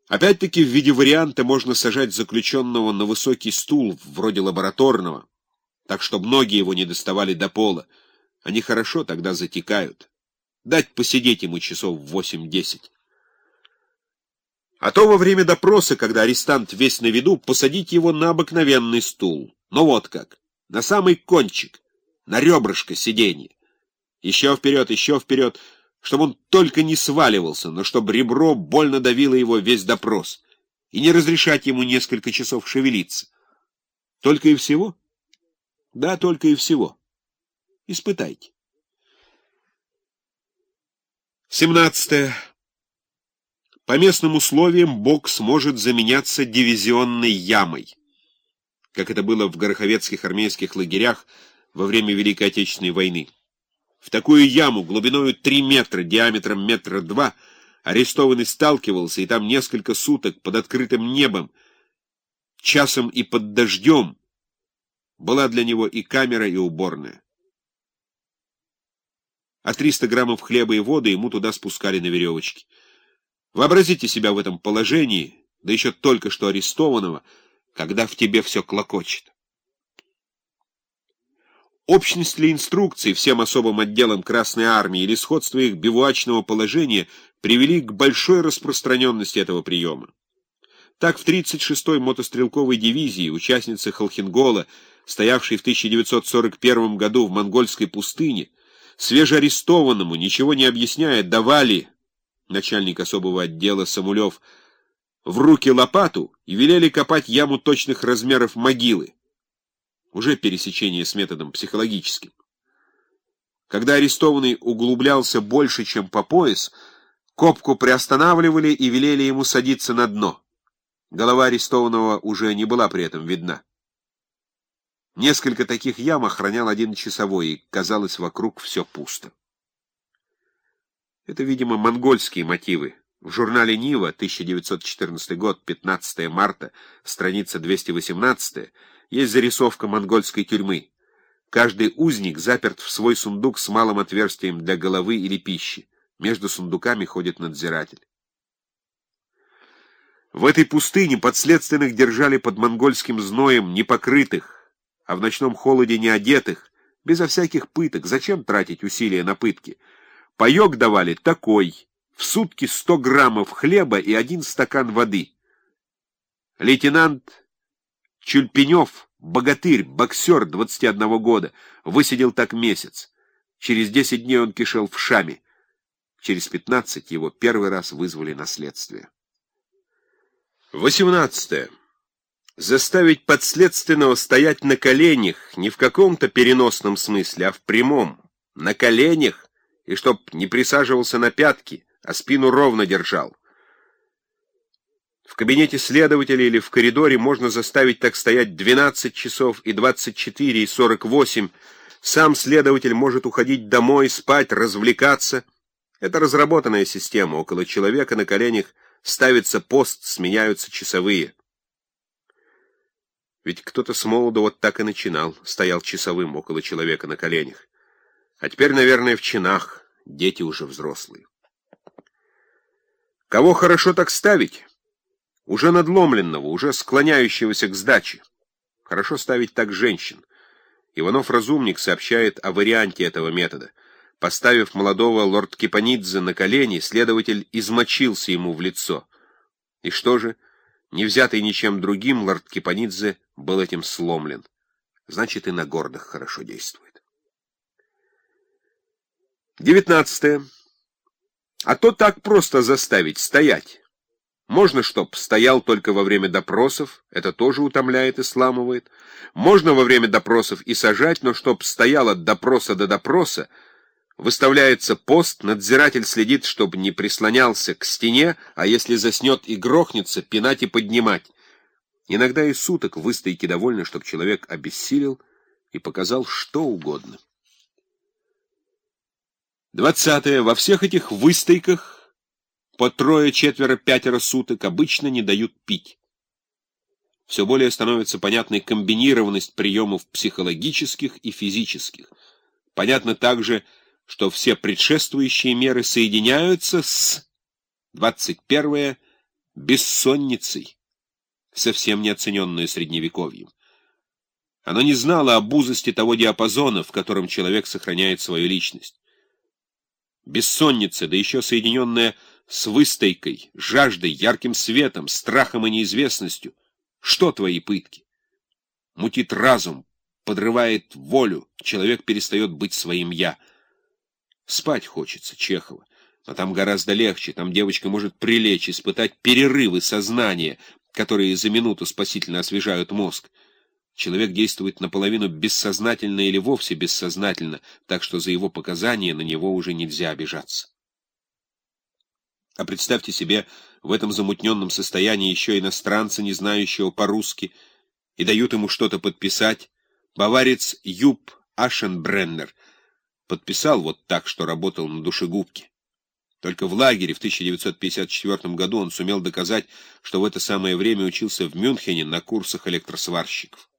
Опять-таки в виде варианта можно сажать заключенного на высокий стул, вроде лабораторного, так, чтобы ноги его не доставали до пола. Они хорошо тогда затекают. Дать посидеть ему часов 8-10. А то во время допроса, когда арестант весь на виду, посадить его на обыкновенный стул. Ну вот как, на самый кончик, на ребрышко сиденья. Еще вперед, чтобы он только не сваливался, но чтобы ребро больно давило его весь допрос, и не разрешать ему несколько часов шевелиться. Только и всего? Да, только и всего. Испытайте. 17. По местным условиям бокс может заменяться дивизионной ямой, как это было в гороховецких армейских лагерях во время Великой Отечественной войны. В такую яму глубиною 3 метра, диаметром 1,2 метра арестованный сталкивался, и там несколько суток под открытым небом, часом и под дождем была для него и камера, и уборная. А 300 граммов хлеба и воды ему туда спускали на веревочке. Вообразите себя в этом положении, да еще только что арестованного, когда в тебе все клокочет. Общность ли инструкций всем особым отделам Красной Армии или сходство их бивуачного положения привели к большой распространенности этого приема. Так в 36-й мотострелковой дивизии, участницы Холхенгола, стоявшей в 1941 году в монгольской пустыне, свежеарестованному, ничего не объясняя, давали, начальник особого отдела Самулев, в руки лопату и велели копать яму точных размеров могилы. Уже пересечение с методом психологическим. Когда арестованный углублялся больше, чем по пояс, копку приостанавливали и велели ему садиться на дно. Голова арестованного уже не была при этом видна. Несколько таких ям охранял один часовой, и, казалось, вокруг все пусто. Это, видимо, монгольские мотивы. В журнале «Нива», 1914 год, 15 марта, страница 218, есть зарисовка монгольской тюрьмы. Каждый узник заперт в свой сундук с малым отверстием для головы или пищи. Между сундуками ходит надзиратель. В этой пустыне подследственных держали под монгольским зноем непокрытых, а в ночном холоде неодетых, безо всяких пыток. Зачем тратить усилия на пытки? Паёк давали такой: в сутки 100 граммов хлеба и 1 стакан воды. Лейтенант Чульпенев, богатырь, боксер 21 года, высидел так месяц. Через 10 дней он кишел в Шаме. Через 15 его первый раз вызвали на следствие. 18. Заставить подследственного стоять на коленях не в каком-то переносном смысле, а в прямом. На коленях, и чтоб не присаживался на пятки, а спину ровно держал. В кабинете следователя или в коридоре можно заставить так стоять 12 часов и 24 и 48. Сам следователь может уходить домой, спать, развлекаться. Это разработанная система. Около человека на коленях ставится пост, сменяются часовые. Ведь кто-то с молоду вот так и начинал, стоял часовым около человека на коленях. А теперь, наверное, в чинах, дети уже взрослые. Кого хорошо так ставить? Уже надломленного, уже склоняющегося к сдаче. Хорошо ставить так женщин. Иванов-разумник сообщает о варианте этого метода. Поставив молодого лорд-Кипанидзе на колени, следователь измочился ему в лицо. И что же? Не взятый ничем другим, лорд-Кипанидзе был этим сломлен. Значит, и на гордых хорошо действует. 19. А то так просто заставить стоять. Можно, чтоб стоял только во время допросов, это тоже утомляет и сламывает. Можно во время допросов и сажать, но чтоб стоял от допроса до допроса, выставляется пост, надзиратель следит, чтобы не прислонялся к стене, а если заснет и грохнется, пинать и поднимать. Иногда и суток выстойки довольно, чтобы человек обессилел и показал что угодно. 20. Во всех этих выстойках по 3, 4, 5 суток обычно не дают пить. Все более становится понятной комбинированность приемов психологических и физических. Понятно также, что все предшествующие меры соединяются с 21. бессонницей, совсем не оцененную Средневековьем. Оно не знало об узости того диапазона, в котором человек сохраняет свою личность. Бессонница, да еще соединенная с выстойкой, жаждой, ярким светом, страхом и неизвестностью. Что твои пытки? Мутит разум, подрывает волю, человек перестает быть своим «я». Спать хочется, Чехова, но там гораздо легче, там девочка может прилечь, испытать перерывы сознания, которые за минуту спасительно освежают мозг. Человек действует наполовину бессознательно или вовсе бессознательно, так что за его показания на него уже нельзя обижаться. А представьте себе в этом замутненном состоянии еще иностранца, не знающего по-русски, и дают ему что-то подписать. Баварец Юб Ашенбреннер подписал вот так, что работал на душегубке. Только в лагере в 1954 году он сумел доказать, что в это самое время учился в Мюнхене на курсах электросварщиков.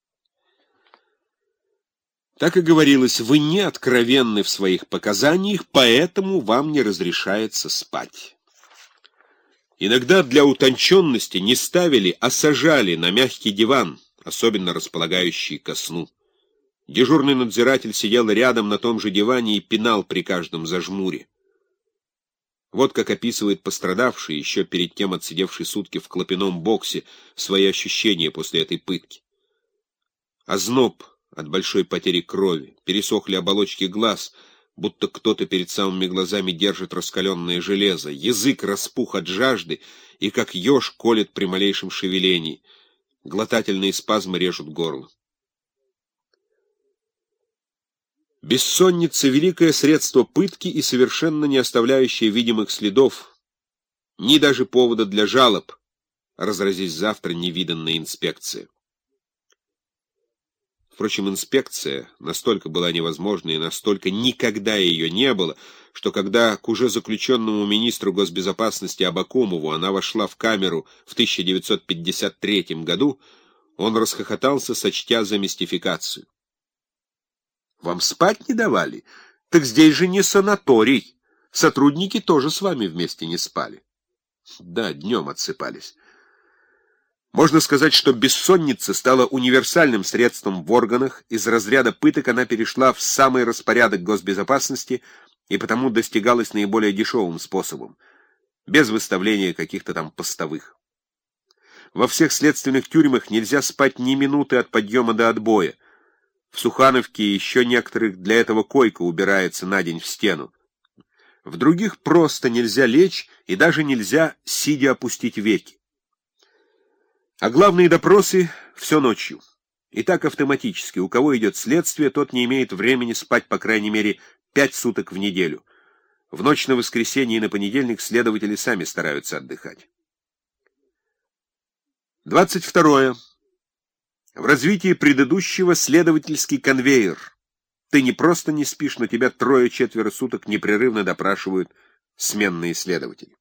Так и говорилось, вы не откровенны в своих показаниях, поэтому вам не разрешается спать. Иногда для утонченности не ставили, а сажали на мягкий диван, особенно располагающий ко сну. Дежурный надзиратель сидел рядом на том же диване и пинал при каждом зажмуре. Вот как описывает пострадавший, еще перед тем отсидевший сутки в клопяном боксе, свои ощущения после этой пытки. Озноб от большой потери крови, пересохли оболочки глаз, будто кто-то перед самыми глазами держит раскаленное железо, язык распух от жажды и как еж колет при малейшем шевелении, глотательные спазмы режут горло. Бессонница — великое средство пытки и совершенно не оставляющее видимых следов, ни даже повода для жалоб, разразись завтра невиданная инспекция. Впрочем, инспекция настолько была невозможна и настолько никогда ее не было, что когда к уже заключенному министру госбезопасности Абакумову она вошла в камеру в 1953 году, он расхохотался, сочтя за мистификацию. «Вам спать не давали? Так здесь же не санаторий. Сотрудники тоже с вами вместе не спали». Да, днем отсыпались. Можно сказать, что бессонница стала универсальным средством в органах, из разряда пыток она перешла в самый распорядок госбезопасности и потому достигалась наиболее дешевым способом, без выставления каких-то там постовых. Во всех следственных тюрьмах нельзя спать ни минуты от подъема до отбоя. В Сухановке и еще некоторых для этого койка убирается на день в стену. В других просто нельзя лечь и даже нельзя, сидя, опустить веки. А главные допросы — все ночью. И так автоматически. У кого идет следствие, тот не имеет времени спать по крайней мере 5 суток в неделю. В ночь на воскресенье и на понедельник следователи сами стараются отдыхать. 22. В развитии предыдущего следовательский конвейер. Ты не просто не спишь, но тебя 3-4 суток непрерывно допрашивают сменные следователи.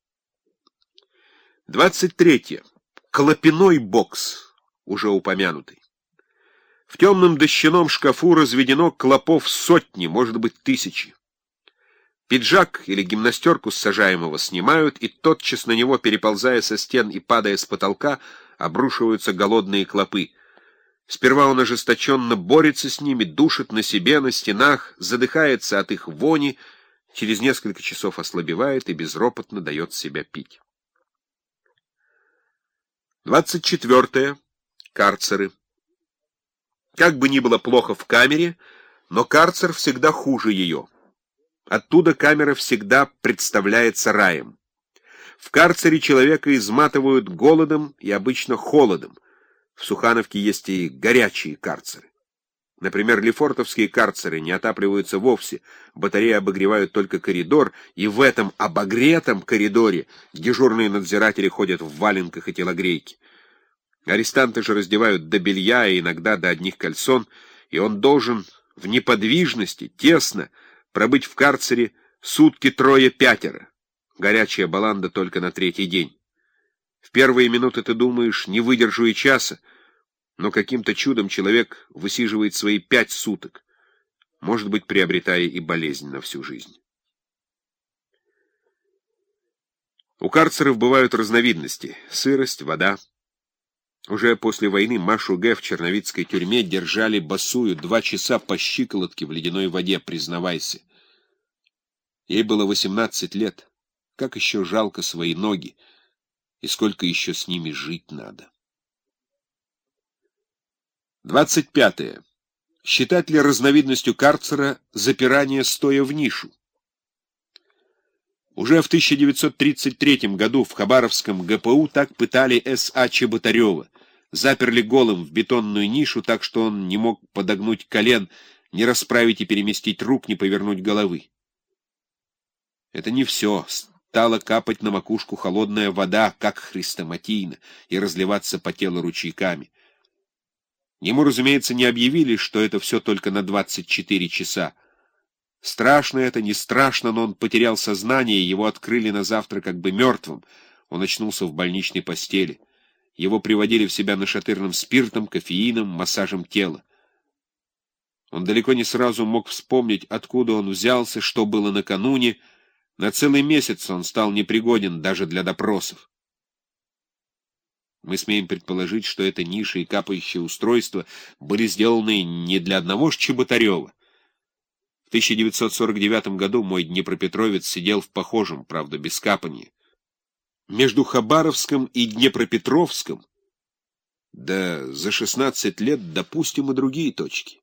23. Клопяной бокс, уже упомянутый. В темном дощаном шкафу разведено клопов сотни, может быть, 1000. Пиджак или гимнастерку с сажаемого снимают, и тотчас на него, переползая со стен и падая с потолка, обрушиваются голодные клопы. Сперва он ожесточенно борется с ними, душит на себе, на стенах, задыхается от их вони, через несколько часов ослабевает и безропотно дает себя пить. 24. Карцеры. Как бы ни было плохо в камере, но карцер всегда хуже ее. Оттуда камера всегда представляется раем. В карцере человека изматывают голодом и обычно холодом. В Сухановке есть и горячие карцеры. Например, лефортовские карцеры не отапливаются вовсе, батареи обогревают только коридор, и в этом обогретом коридоре дежурные надзиратели ходят в валенках и телогрейке. Арестанты же раздевают до белья и иногда до одних кальсон, и он должен в неподвижности, тесно, пробыть в карцере сутки 3-5. Горячая баланда только на 3-й день. В первые минуты ты думаешь, не выдержу и часа, но каким-то чудом человек высиживает свои 5 суток, может быть, приобретая и болезнь на всю жизнь. У карцеров бывают разновидности — сырость, вода. Уже после войны Машу Г. в черновицкой тюрьме держали босую 2 часа по щиколотке в ледяной воде, признавайся. Ей было 18 лет. Как еще жалко свои ноги, и сколько еще с ними жить надо. 25. Считать ли разновидностью карцера запирание стоя в нишу? Уже в 1933 году в Хабаровском ГПУ так пытали С.А. Чеботарева. Заперли голым в бетонную нишу, так что он не мог подогнуть колен, не расправить и переместить рук, не повернуть головы. Это не все. Стала капать на макушку холодная вода, как хрестоматийно, и разливаться по телу ручейками. Ему, разумеется, не объявили, что это все только на 24 часа. Страшно это, не страшно, но он потерял сознание, его открыли на завтра как бы мертвым. Он очнулся в больничной постели. Его приводили в себя нашатырным спиртом, кофеином, массажем тела. Он далеко не сразу мог вспомнить, откуда он взялся, что было накануне. На целый месяц он стал непригоден даже для допросов. Мы смеем предположить, что это ниша и капающее устройство были сделаны не для одного ж Чеботарева. В 1949 году мой днепропетровец сидел в похожем, правда, без капанья. Между Хабаровском и Днепропетровском, да за 16 лет допустим и другие точки.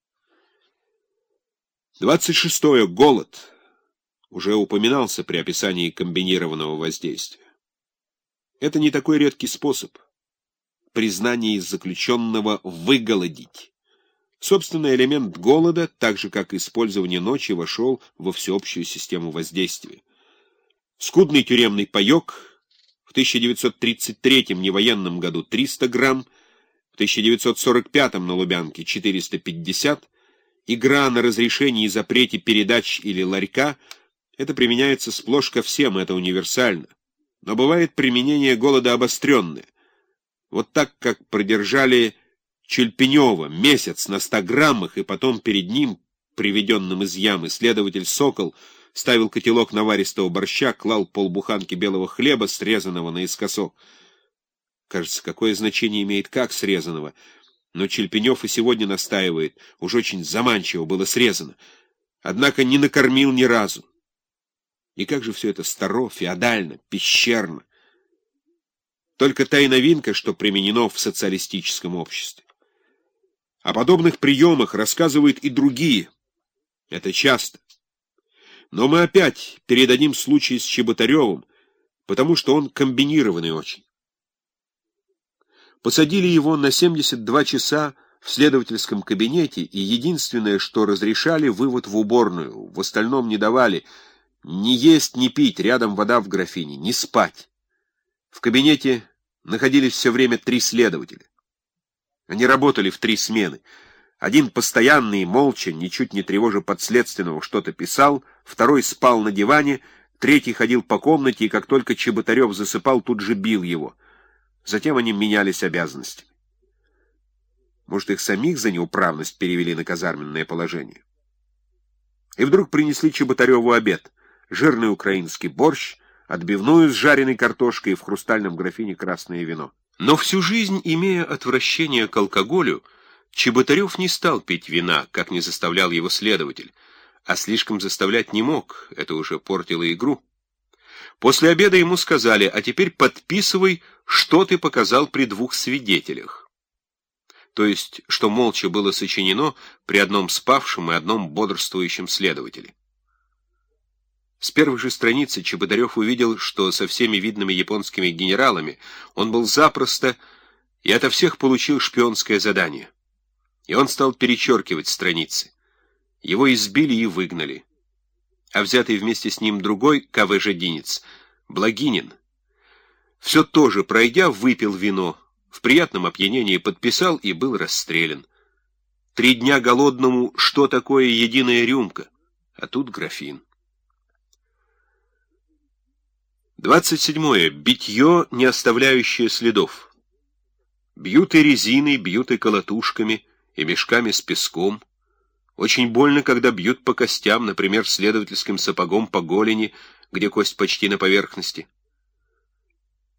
26. Голод. Уже упоминался при описании комбинированного воздействия. Это не такой редкий способ. Признание из заключенного выголодить. Собственно, элемент голода, так же как использование ночи, вошел во всеобщую систему воздействия. Скудный тюремный паек в 1933 невоенном году 300 грамм, в 1945 на Лубянке 450, игра на разрешении и запрете передач или ларька — это применяется сплошь ко всем, это универсально. Но бывает применение голода обостренное. Вот так, как продержали Чельпенева месяц на 100 граммах, и потом перед ним, приведенным из ямы, следователь Сокол ставил котелок наваристого борща, клал полбуханки белого хлеба, срезанного наискосок. Кажется, какое значение имеет как срезанного, но Чельпенев и сегодня настаивает, уж очень заманчиво было срезано, однако не накормил ни разу. И как же все это старо, феодально, пещерно. Только та и новинка, что применено в социалистическом обществе. О подобных приемах рассказывают и другие. Это часто. Но мы опять передадим случай с Чеботаревым, потому что он комбинированный очень. Посадили его на 72 часа в следовательском кабинете, и единственное, что разрешали, вывод в уборную, в остальном не давали — ни есть, ни пить, рядом вода в графине, ни спать. В кабинете находились все время 3 следователя. Они работали в 3 смены. Один постоянный и молча, ничуть не тревожа подследственного, что-то писал, второй спал на диване, третий ходил по комнате, и как только Чеботарев засыпал, тут же бил его. Затем они менялись обязанностями. Может, их самих за неуправность перевели на казарменное положение? И вдруг принесли Чеботареву обед. Жирный украинский борщ, отбивную с жареной картошкой и в хрустальном графине красное вино. Но всю жизнь, имея отвращение к алкоголю, Чеботарев не стал пить вина, как не заставлял его следователь, а слишком заставлять не мог, это уже портило игру. После обеда ему сказали: а теперь подписывай, что ты показал при 2 свидетелях. То есть, что молча было сочинено при одном спавшем и одном бодрствующем следователе. С первой же страницы Чеботарев увидел, что со всеми видными японскими генералами он был запросто и ото всех получил шпионское задание. И он стал перечеркивать страницы. Его избили и выгнали. А взятый вместе с ним другой КВЖ-динец, Благинин, все тоже, пройдя, выпил вино, в приятном опьянении подписал и был расстрелян. 3 дня голодному, что такое единая рюмка? А тут графин. 27. Битье, не оставляющее следов. Бьют и резиной, бьют и колотушками, и мешками с песком. Очень больно, когда бьют по костям, например, следовательским сапогом по голени, где кость почти на поверхности.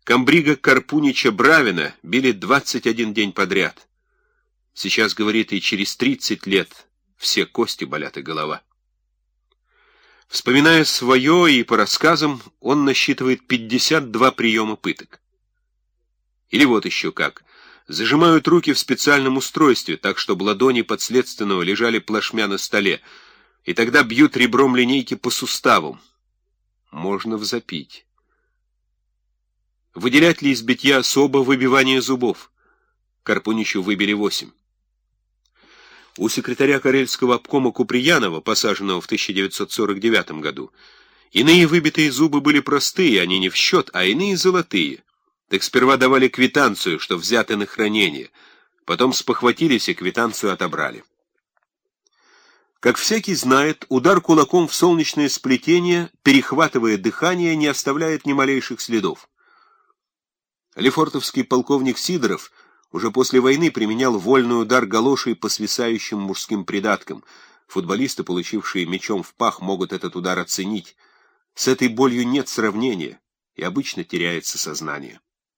комбрига Карпунича Бравина били 21 день подряд. Сейчас, говорит, и через 30 лет все кости болят и голова. Вспоминая свое и по рассказам, он насчитывает 52 приема пыток. Или вот еще как. Зажимают руки в специальном устройстве, так чтобы ладони подследственного лежали плашмя на столе, и тогда бьют ребром линейки по суставам. Можно взопить. Выделять ли из битья особо выбивание зубов? Карпуничу выбили 8. У секретаря Карельского обкома Куприянова, посаженного в 1949 году, иные выбитые зубы были простые, они не в счет, а иные золотые. Так сперва давали квитанцию, что взяты на хранение, потом спохватились и квитанцию отобрали. Как всякий знает, удар кулаком в солнечное сплетение, перехватывая дыхание, не оставляет ни малейших следов. Лефортовский полковник Сидоров уже после войны применял вольный удар галошей по свисающим мужским придаткам. Футболисты, получившие мячом в пах, могут этот удар оценить. С этой болью нет сравнения, и обычно теряется сознание.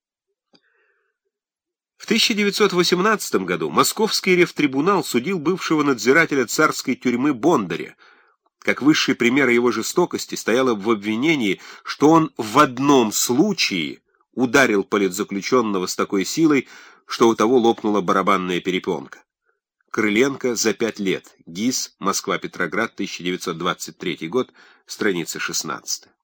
В 1918 году Московский ревтрибунал судил бывшего надзирателя царской тюрьмы Бондаря. Как высший пример его жестокости стояло в обвинении, что он в одном случае ударил политзаключенного с такой силой, что у того лопнула барабанная перепонка. Крыленко за 5 лет. ГИС, Москва-Петроград, 1923 год, страница 16.